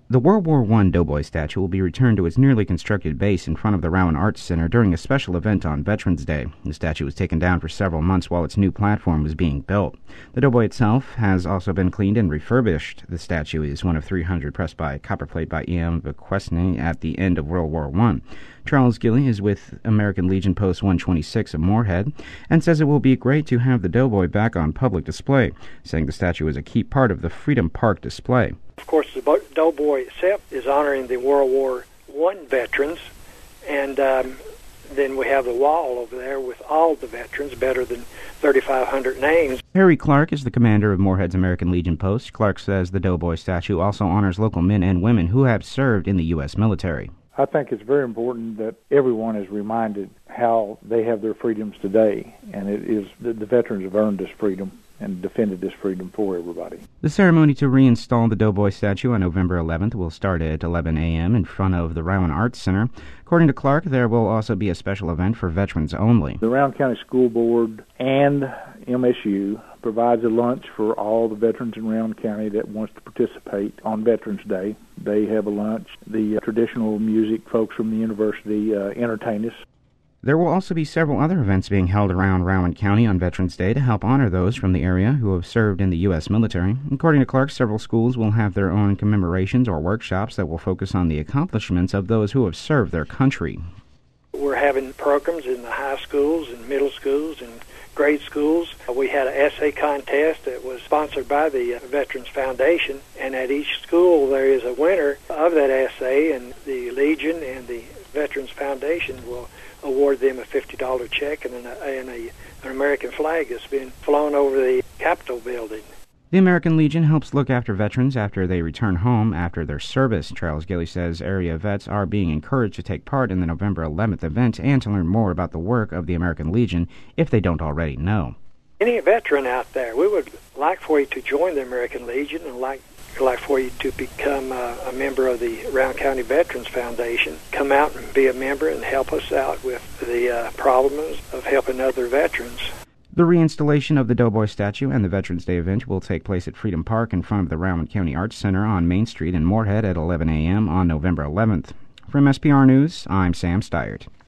The World War I Doughboy statue will be returned to its nearly constructed base in front of the Rowan Arts Center during a special event on Veterans Day. The statue was taken down for several months while its new platform was being built. The Doughboy itself has also been cleaned and refurbished. The statue is one of 300 pressed by copperplate by E.M. Bequesney at the end of World War I. Charles Gilley is with American Legion Post 126 of Moorhead and says it will be great to have the Doughboy back on public display, saying the statue is a key part of the Freedom Park display. Of course, the Doughboy itself is honoring the World War I veterans, and then we have the wall over there with all the veterans, better than 3,500 names. Harry Clark is the commander of Moorhead's American Legion Post. Clark says the Doughboy statue also honors local men and women who have served in the U.S. military. I think it's very important that everyone is reminded how they have their freedoms today, and it is the veterans have earned this freedom and defended this freedom for everybody. The ceremony to reinstall the Doughboy statue on November 11th will start at 11 a.m. in front of the Rowan Arts Center. According to Clark, there will also be a special event for veterans only. The Rowan County School Board and MSU provides a lunch for all the veterans in Rowan County that wants to participate on Veterans Day. They have a lunch. The traditional music folks from the university entertain us. There will also be several other events being held around Rowan County on Veterans Day to help honor those from the area who have served in the U.S. military. According to Clark, several schools will have their own commemorations or workshops that will focus on the accomplishments of those who have served their country. We're having programs in the high schools and middle schools and grade schools. We had an essay contest that was sponsored by the Veterans Foundation, and at each school there is a winner of that essay, and the Legion and the Veterans Foundation will award them a $50 check and an American flag that's been flown over the Capitol building. The American Legion helps look after veterans after they return home after their service. Charles Gilley says area vets are being encouraged to take part in the November 11th event and to learn more about the work of the American Legion if they don't already know. Any veteran out there, we would like for you to join the American Legion and like for you to become a member of the Rowan County Veterans Foundation. Come out and be a member and help us out with the problems of helping other veterans. The reinstallation of the Doughboy statue and the Veterans Day event will take place at Freedom Park in front of the Rowan County Arts Center on Main Street in Moorhead at 11 a.m. on November 11th. From SPR News, I'm Sam Steyert.